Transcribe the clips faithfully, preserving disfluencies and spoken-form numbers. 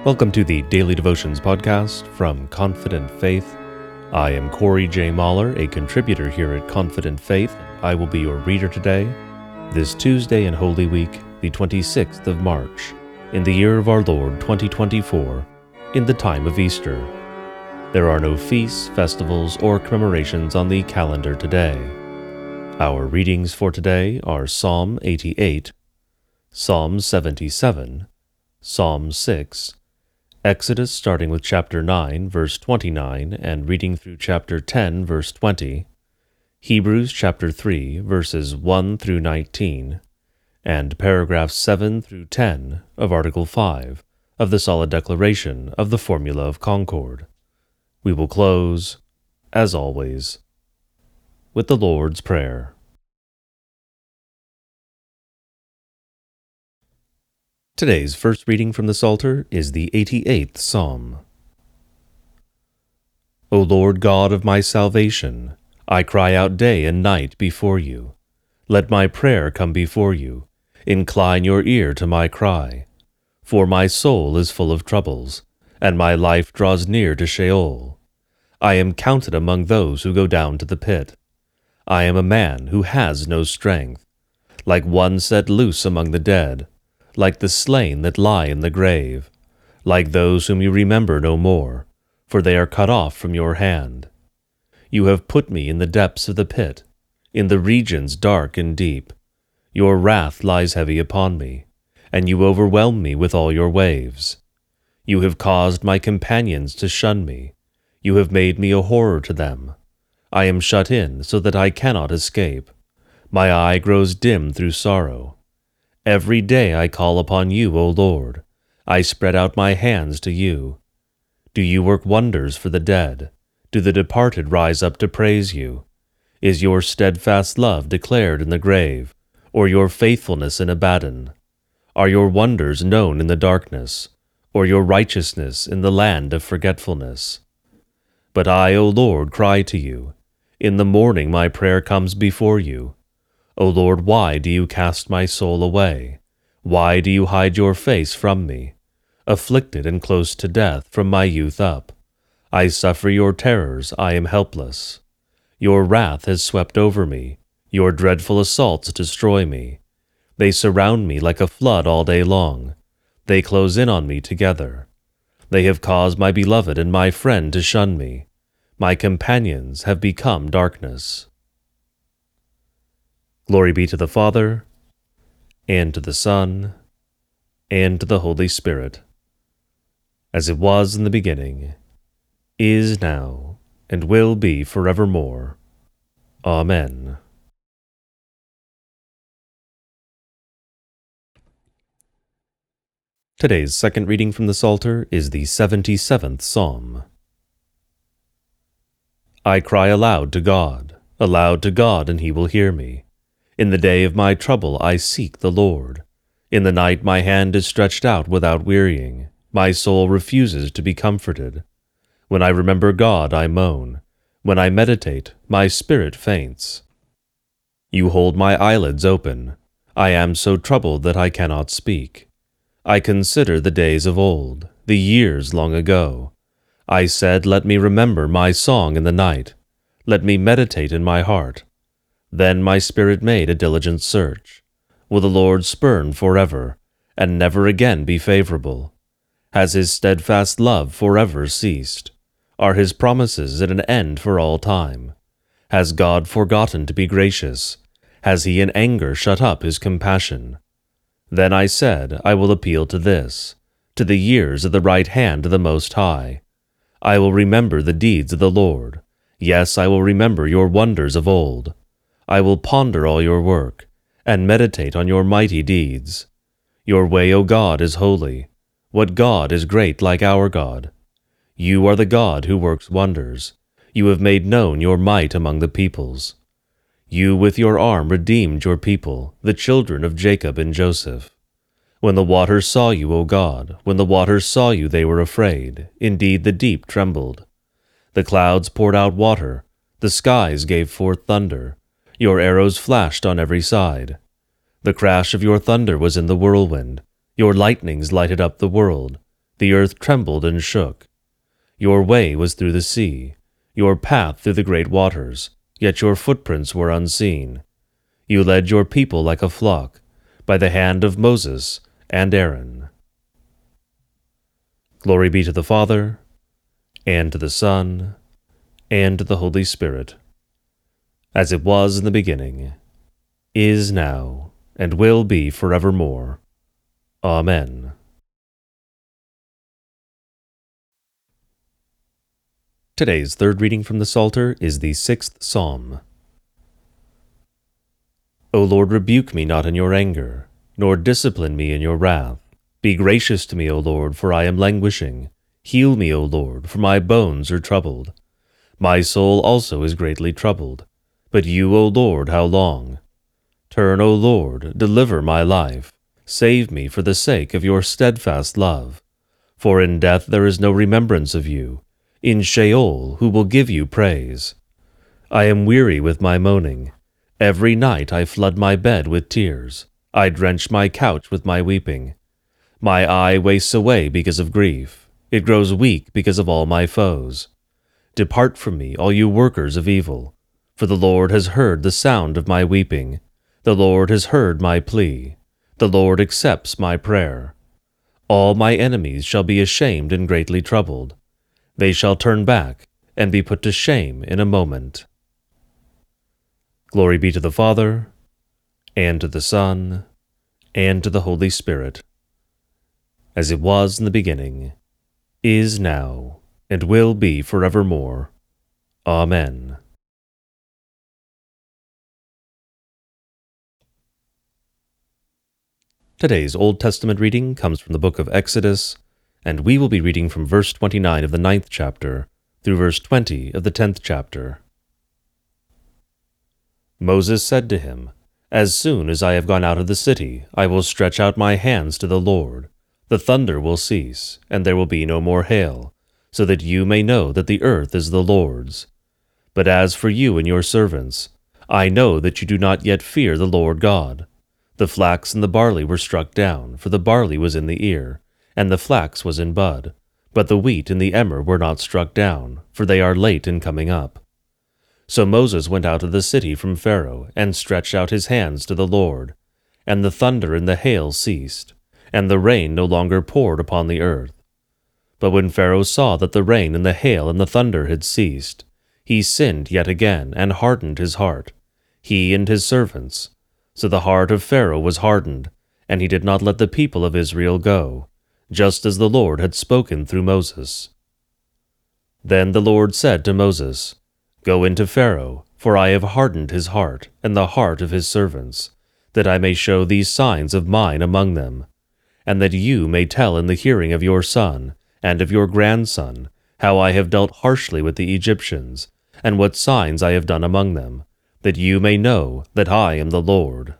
Welcome to the Daily Devotions podcast from Confident Faith. I am Corey J. Mahler, a contributor here at Confident Faith. I will be your reader today, this Tuesday in Holy Week, the twenty-sixth of March, in the year of our Lord twenty twenty-four, in the time of Easter. There are no feasts, festivals, or commemorations on the calendar today. Our readings for today are Psalm eighty-eight, Psalm seventy-seven, Psalm six, Exodus starting with chapter nine, verse twenty-nine, and reading through chapter ten, verse twenty, Hebrews chapter three, verses one through nineteen, and paragraphs seven through ten of Article five of the Solid Declaration of the Formula of Concord. We will close, as always, with the Lord's Prayer. Today's first reading from the Psalter is the eighty-eighth Psalm. O Lord God of my salvation, I cry out day and night before you. Let my prayer come before you. Incline your ear to my cry. For my soul is full of troubles, and my life draws near to Sheol. I am counted among those who go down to the pit. I am a man who has no strength, like one set loose among the dead, like the slain that lie in the grave, like those whom you remember no more, for they are cut off from your hand. You have put me in the depths of the pit, in the regions dark and deep. Your wrath lies heavy upon me, and you overwhelm me with all your waves. You have caused my companions to shun me. You have made me a horror to them. I am shut in so that I cannot escape. My eye grows dim through sorrow. Every day I call upon you, O Lord. I spread out my hands to you. Do you work wonders for the dead? Do the departed rise up to praise you? Is your steadfast love declared in the grave, or your faithfulness in Abaddon? Are your wonders known in the darkness, or your righteousness in the land of forgetfulness? But I, O Lord, cry to you. In the morning my prayer comes before you. O Lord, why do you cast my soul away? Why do you hide your face from me? Afflicted and close to death from my youth up, I suffer your terrors, I am helpless. Your wrath has swept over me. Your dreadful assaults destroy me. They surround me like a flood all day long. They close in on me together. They have caused my beloved and my friend to shun me. My companions have become darkness. Glory be to the Father, and to the Son, and to the Holy Spirit, as it was in the beginning, is now, and will be forevermore. Amen. Today's second reading from the Psalter is the seventy-seventh Psalm. I cry aloud to God, aloud to God, and he will hear me. In the day of my trouble I seek the Lord. In the night my hand is stretched out without wearying. My soul refuses to be comforted. When I remember God, I moan. When I meditate, my spirit faints. You hold my eyelids open. I am so troubled that I cannot speak. I consider the days of old, the years long ago. I said, let me remember my song in the night. Let me meditate in my heart. Then my spirit made a diligent search. Will the Lord spurn forever, and never again be favorable? Has his steadfast love forever ceased? Are his promises at an end for all time? Has God forgotten to be gracious? Has he in anger shut up his compassion? Then I said, I will appeal to this, to the years of the right hand of the Most High. I will remember the deeds of the Lord. Yes, I will remember your wonders of old. I will ponder all your work, and meditate on your mighty deeds. Your way, O God, is holy. What God is great like our God? You are the God who works wonders. You have made known your might among the peoples. You with your arm redeemed your people, the children of Jacob and Joseph. When the waters saw you, O God, when the waters saw you, they were afraid. Indeed, the deep trembled. The clouds poured out water. The skies gave forth thunder. Your arrows flashed on every side. The crash of your thunder was in the whirlwind. Your lightnings lighted up the world. The earth trembled and shook. Your way was through the sea, your path through the great waters, yet your footprints were unseen. You led your people like a flock, by the hand of Moses and Aaron. Glory be to the Father, and to the Son, and to the Holy Spirit, as it was in the beginning, is now, and will be forevermore. Amen. Today's third reading from the Psalter is the sixth Psalm. O Lord, rebuke me not in your anger, nor discipline me in your wrath. Be gracious to me, O Lord, for I am languishing. Heal me, O Lord, for my bones are troubled. My soul also is greatly troubled. But you, O Lord, how long? Turn, O Lord, deliver my life. Save me for the sake of your steadfast love. For in death there is no remembrance of you. In Sheol, who will give you praise? I am weary with my moaning. Every night I flood my bed with tears. I drench my couch with my weeping. My eye wastes away because of grief. It grows weak because of all my foes. Depart from me, all you workers of evil. For the Lord has heard the sound of my weeping. The Lord has heard my plea. The Lord accepts my prayer. All my enemies shall be ashamed and greatly troubled. They shall turn back and be put to shame in a moment. Glory be to the Father, and to the Son, and to the Holy Spirit, as it was in the beginning, is now, and will be forevermore. Amen. Today's Old Testament reading comes from the book of Exodus, and we will be reading from verse twenty-nine of the ninth chapter through verse twenty of the tenth chapter. Moses said to him, As soon as I have gone out of the city, I will stretch out my hands to the Lord. The thunder will cease, and there will be no more hail, so that you may know that the earth is the Lord's. But as for you and your servants, I know that you do not yet fear the Lord God. The flax and the barley were struck down, for the barley was in the ear, and the flax was in bud. But the wheat and the emmer were not struck down, for they are late in coming up. So Moses went out of the city from Pharaoh, and stretched out his hands to the Lord. And the thunder and the hail ceased, and the rain no longer poured upon the earth. But when Pharaoh saw that the rain and the hail and the thunder had ceased, he sinned yet again, and hardened his heart, he and his servants. So the heart of Pharaoh was hardened, and he did not let the people of Israel go, just as the Lord had spoken through Moses. Then the Lord said to Moses, Go into Pharaoh, for I have hardened his heart, and the heart of his servants, that I may show these signs of mine among them, and that you may tell in the hearing of your son and of your grandson how I have dealt harshly with the Egyptians, and what signs I have done among them, that you may know that I am the Lord.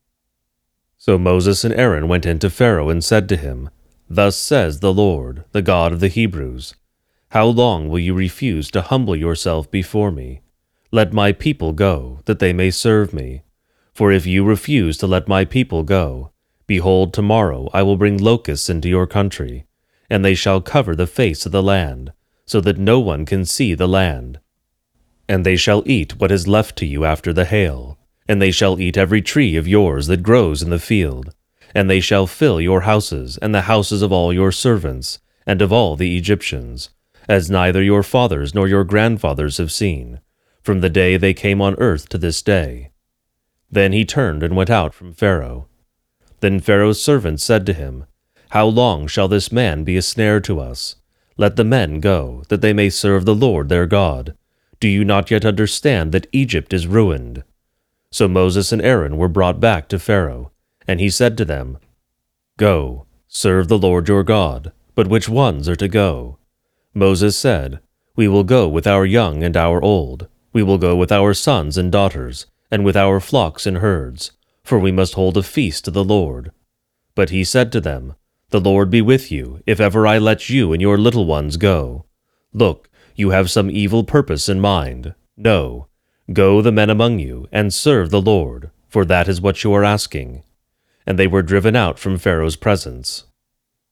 So Moses and Aaron went in to Pharaoh and said to him, Thus says the Lord, the God of the Hebrews, How long will you refuse to humble yourself before me? Let my people go, that they may serve me. For if you refuse to let my people go, behold, tomorrow I will bring locusts into your country, and they shall cover the face of the land, so that no one can see the land. And they shall eat what is left to you after the hail, and they shall eat every tree of yours that grows in the field, and they shall fill your houses and the houses of all your servants, and of all the Egyptians, as neither your fathers nor your grandfathers have seen, from the day they came on earth to this day. Then he turned and went out from Pharaoh. Then Pharaoh's servants said to him, How long shall this man be a snare to us? Let the men go, that they may serve the Lord their God. Do you not yet understand that Egypt is ruined? So Moses and Aaron were brought back to Pharaoh, and he said to them, Go, serve the Lord your God, but which ones are to go? Moses said, We will go with our young and our old. We will go with our sons and daughters, and with our flocks and herds, for we must hold a feast to the Lord. But he said to them, The Lord be with you, if ever I let you and your little ones go. Look, you have some evil purpose in mind. No, go the men among you, and serve the Lord, for that is what you are asking. And they were driven out from Pharaoh's presence.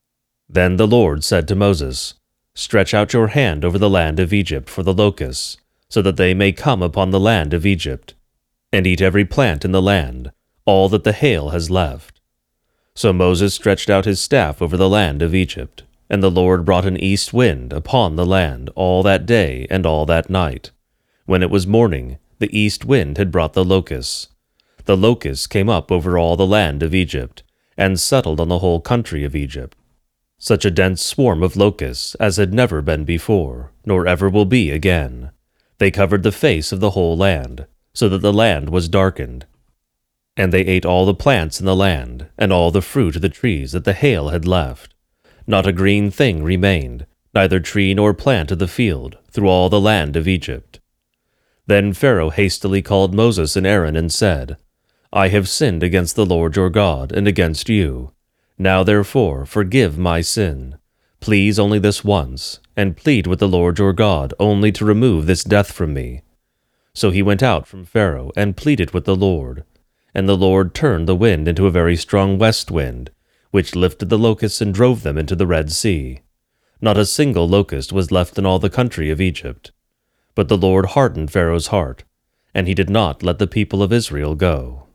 Then the Lord said to Moses, Stretch out your hand over the land of Egypt for the locusts, so that they may come upon the land of Egypt, and eat every plant in the land, all that the hail has left. So Moses stretched out his staff over the land of Egypt, and the Lord brought an east wind upon the land all that day and all that night. When it was morning, the east wind had brought the locusts. The locusts came up over all the land of Egypt, and settled on the whole country of Egypt. Such a dense swarm of locusts as had never been before, nor ever will be again. They covered the face of the whole land, so that the land was darkened. And they ate all the plants in the land, and all the fruit of the trees that the hail had left. Not a green thing remained, neither tree nor plant of the field, through all the land of Egypt. Then Pharaoh hastily called Moses and Aaron and said, I have sinned against the Lord your God and against you. Now therefore forgive my sin. Please only this once, and plead with the Lord your God only to remove this death from me. So he went out from Pharaoh and pleaded with the Lord. And the Lord turned the wind into a very strong west wind, which lifted the locusts and drove them into the Red Sea. Not a single locust was left in all the country of Egypt. But the Lord hardened Pharaoh's heart, and he did not let the people of Israel go.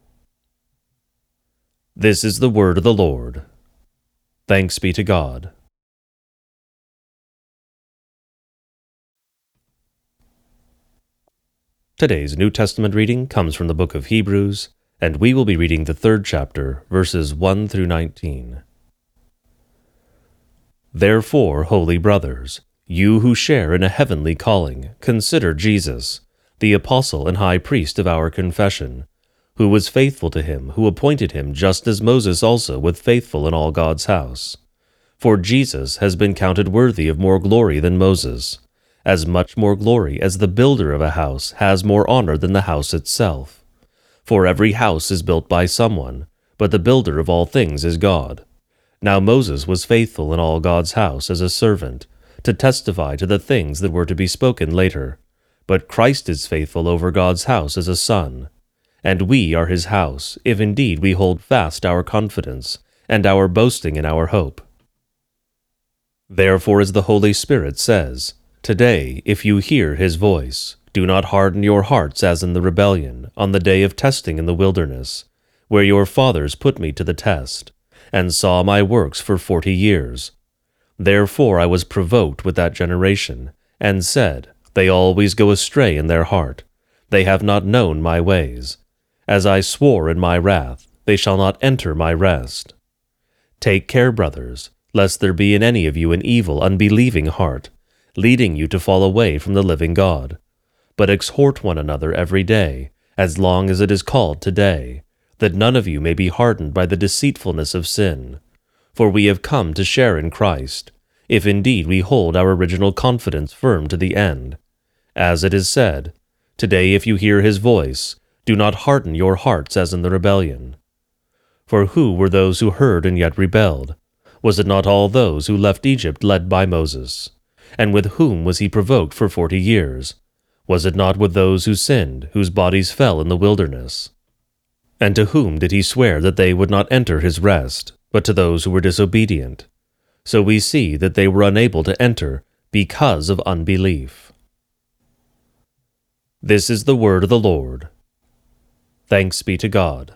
This is the word of the Lord. Thanks be to God. Today's New Testament reading comes from the book of Hebrews, and we will be reading the third chapter, verses one through nineteen. Therefore, holy brothers, you who share in a heavenly calling, consider Jesus, the apostle and high priest of our confession, who was faithful to him who appointed him, just as Moses also was faithful in all God's house. For Jesus has been counted worthy of more glory than Moses, as much more glory as the builder of a house has more honor than the house itself. For every house is built by someone, but the builder of all things is God. Now Moses was faithful in all God's house as a servant, to testify to the things that were to be spoken later. But Christ is faithful over God's house as a son. And we are his house, if indeed we hold fast our confidence, and our boasting in our hope. Therefore as the Holy Spirit says, Today, if you hear his voice, do not harden your hearts as in the rebellion, on the day of testing in the wilderness, where your fathers put me to the test, and saw my works for forty years. Therefore I was provoked with that generation, and said, They always go astray in their heart. They have not known my ways. As I swore in my wrath, they shall not enter my rest. Take care, brothers, lest there be in any of you an evil, unbelieving heart, leading you to fall away from the living God. But exhort one another every day, as long as it is called today, that none of you may be hardened by the deceitfulness of sin. For we have come to share in Christ, if indeed we hold our original confidence firm to the end. As it is said, Today if you hear his voice, do not harden your hearts as in the rebellion. For who were those who heard and yet rebelled? Was it not all those who left Egypt led by Moses? And with whom was he provoked for forty years? Was it not with those who sinned, whose bodies fell in the wilderness? And to whom did he swear that they would not enter his rest, but to those who were disobedient? So we see that they were unable to enter because of unbelief. This is the word of the Lord. Thanks be to God.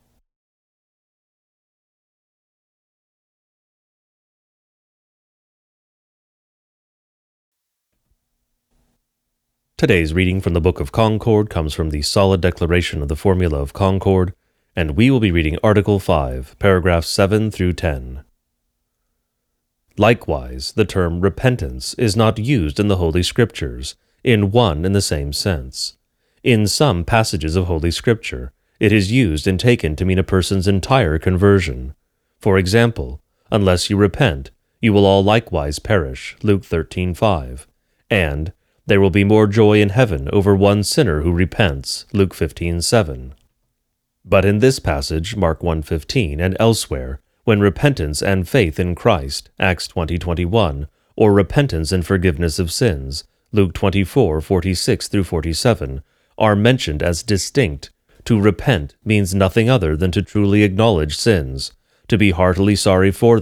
Today's reading from the Book of Concord comes from the Solid Declaration of the Formula of Concord, and we will be reading Article five, paragraphs seven through ten. Likewise, the term repentance is not used in the Holy Scriptures in one and the same sense. In some passages of Holy Scripture, it is used and taken to mean a person's entire conversion. For example, unless you repent, you will all likewise perish, Luke thirteen five, and there will be more joy in heaven over one sinner who repents, Luke fifteen seven. But in this passage, Mark one fifteen, and elsewhere, when repentance and faith in Christ, Acts twenty twenty-one, or repentance and forgiveness of sins, Luke twenty-four forty-six through forty-seven, are mentioned as distinct, to repent means nothing other than to truly acknowledge sins, to be heartily sorry for them,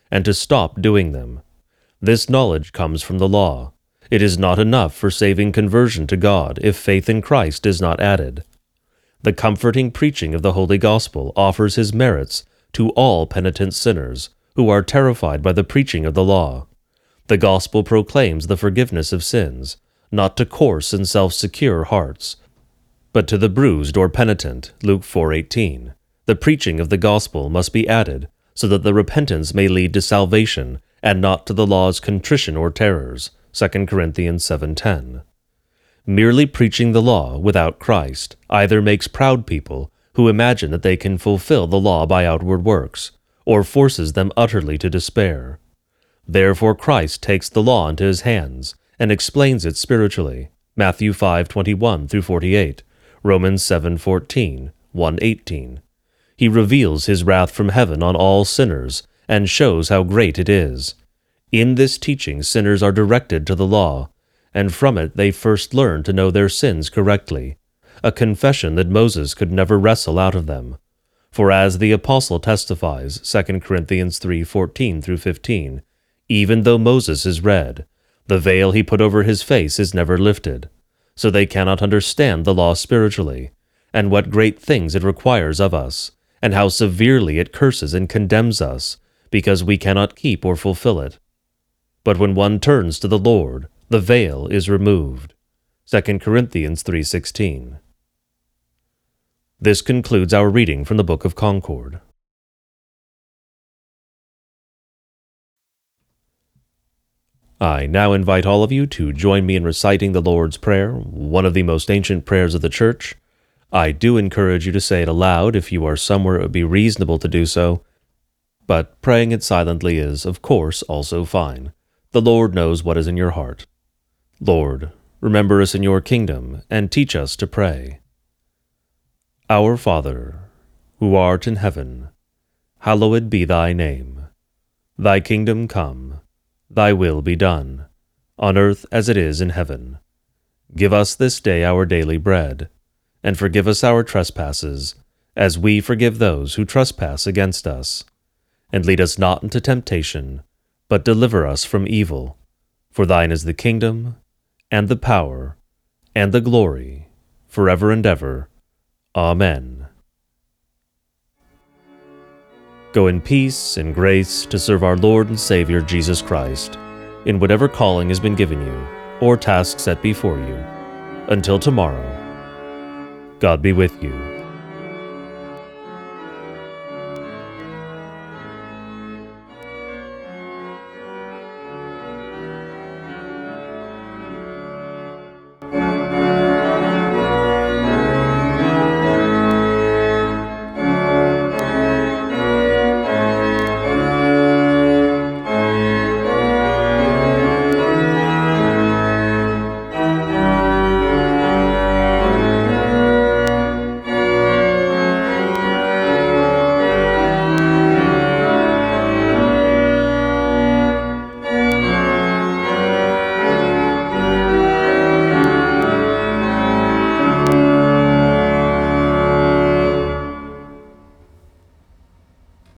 and to stop doing them. This knowledge comes from the law. It is not enough for saving conversion to God if faith in Christ is not added. The comforting preaching of the Holy Gospel offers his merits to all penitent sinners who are terrified by the preaching of the law. The Gospel proclaims the forgiveness of sins, not to coarse and self-secure hearts, but to the bruised or penitent, Luke four eighteen. The preaching of the Gospel must be added so that the repentance may lead to salvation and not to the law's contrition or terrors, Second Corinthians seven ten. Merely preaching the law without Christ either makes proud people who imagine that they can fulfill the law by outward works, or forces them utterly to despair. Therefore Christ takes the law into his hands and explains it spiritually, Matthew five twenty-one through forty-eight, Romans seven fourteen, one eighteen. He reveals his wrath from heaven on all sinners and shows how great it is. In this teaching sinners are directed to the law, and from it they first learn to know their sins correctly, a confession that Moses could never wrestle out of them. For as the apostle testifies, Second Corinthians three fourteen through fifteen, even though Moses is read, the veil he put over his face is never lifted, so they cannot understand the law spiritually, and what great things it requires of us, and how severely it curses and condemns us, because we cannot keep or fulfill it. But when one turns to the Lord, the veil is removed. Second Corinthians three sixteen. This concludes our reading from the Book of Concord. I now invite all of you to join me in reciting the Lord's Prayer, one of the most ancient prayers of the Church. I do encourage you to say it aloud if you are somewhere it would be reasonable to do so, but praying it silently is, of course, also fine. The Lord knows what is in your heart. Lord, remember us in your kingdom, and teach us to pray. Our Father, who art in heaven, hallowed be thy name. Thy kingdom come, thy will be done, on earth as it is in heaven. Give us this day our daily bread, and forgive us our trespasses, as we forgive those who trespass against us. And lead us not into temptation, but deliver us from evil. For thine is the kingdom, and the power, and the glory, forever and ever. Amen. Go in peace and grace to serve our Lord and Savior Jesus Christ, in whatever calling has been given you, or task set before you. Until tomorrow, God be with you.